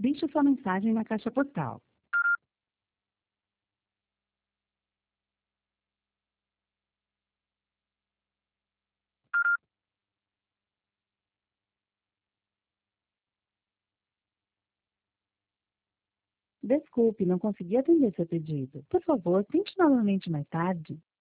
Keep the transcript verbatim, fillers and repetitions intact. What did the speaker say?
Deixe sua mensagem na caixa postal. Desculpe, não consegui atender seu pedido. Por favor, tente novamente mais tarde.